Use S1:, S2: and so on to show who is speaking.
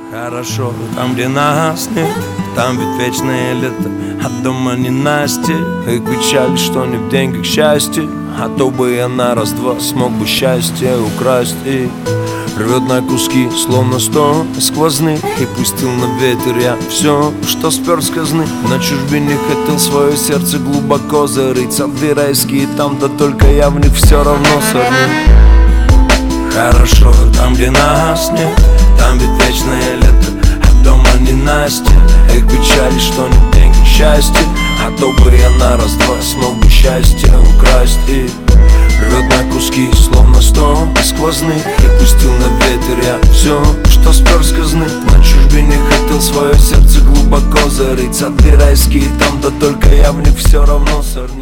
S1: Хорошо там, где нас нет, там ведь вечное лето, а дома ненастье. И печаль, что не в деньгах счастье, а то бы я на раз-два смог бы счастье украсть. И рвет на куски, словно 100 сквозных, и пустил на ветер я все, что спер с казны. На чужбине хотел свое сердце глубоко зарыть, сады райские там, да только я в них все равно сорву. Хорошо там, где нас нет, там ведь вечное лето, а дома ненастье. Эх, печали, что не деньги счастье, а то бы я на раз-два смог бы счастье украсть. И рвет на куски, словно 100 сквозных, и пустил на ветер я все, что спер с казны. На чужбине хотел свое сердце глубоко зарыть, сады райские там, да только я в них все равно сорву.